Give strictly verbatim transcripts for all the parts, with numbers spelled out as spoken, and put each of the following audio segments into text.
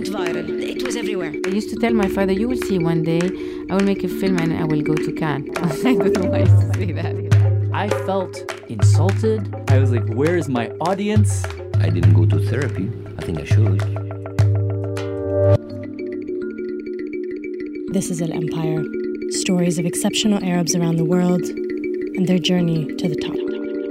went viral. It was everywhere. I used to tell my father, you will see one day, I will make a film and I will go to Cannes. I don't know why I used to say that. I felt insulted. I was like, where is my audience? I didn't go to therapy. I think I should. This is Al Empire. Stories of exceptional Arabs around the world and their journey to the top.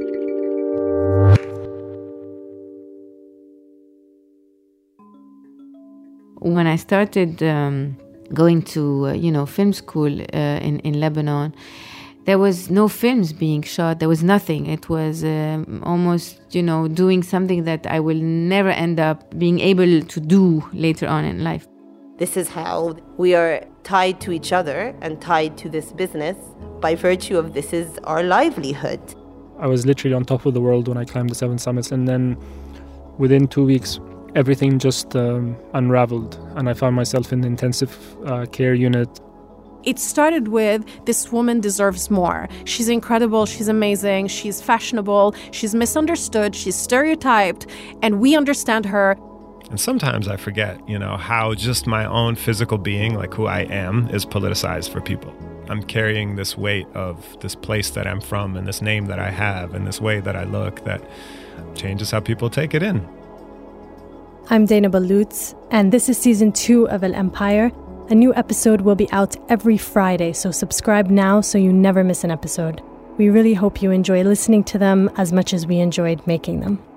When I started um, going to, uh, you know, film school uh, in, in Lebanon, there was no films being shot. There was nothing. It was um, almost, you know, doing something that I will never end up being able to do later on in life. This is how we are tied to each other and tied to this business by virtue of this is our livelihood. I was literally on top of the world when I climbed the seven summits, and then within two weeks, everything just um, unraveled, and I found myself in the intensive uh, care unit. It started with, this woman deserves more. She's incredible, she's amazing, she's fashionable, she's misunderstood, she's stereotyped, and we understand her. And sometimes I forget, you know, how just my own physical being, like who I am, is politicized for people. I'm carrying this weight of this place that I'm from and this name that I have and this way that I look that changes how people take it in. I'm Dana Balutz, and this is season two of Al Empire. A new episode will be out every Friday, so subscribe now so you never miss an episode. We really hope you enjoy listening to them as much as we enjoyed making them.